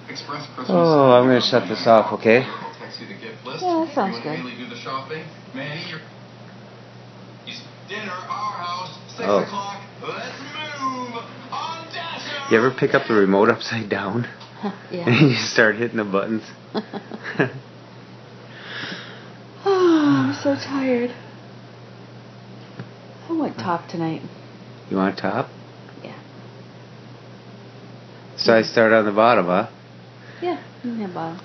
Oh, I'm going to shut this off, okay? Yeah, that sounds good. Oh. You ever pick up the remote upside down? Yeah. And you start hitting the buttons? Oh, I'm so tired. I want top tonight. You want top? Yeah. So I start on the bottom, huh? Yeah, you can have bottom.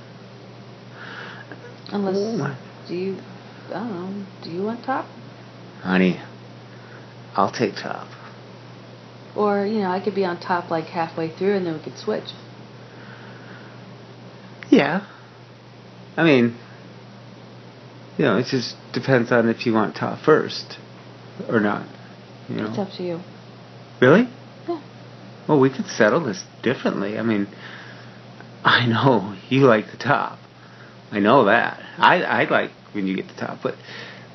Unless, I don't know, do you want top? Honey, I'll take top. Or, I could be on top like halfway through and then we could switch. Yeah. I mean, it just depends on if you want top first or not. It's up to you. Really? Yeah. Well, we could settle this differently. I mean, I know you like the top. I know that. I like when you get the top, but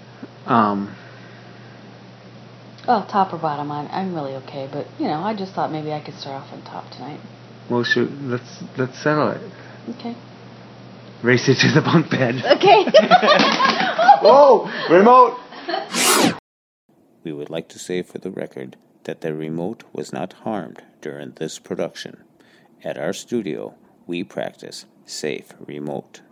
Well, top or bottom, I'm really okay. But I just thought maybe I could start off on top tonight. Well, shoot, let's settle it. Okay. Race it to the bunk bed. Okay. Whoa, remote. We would like to say for the record that the remote was not harmed during this production. At our studio, we practice safe remote.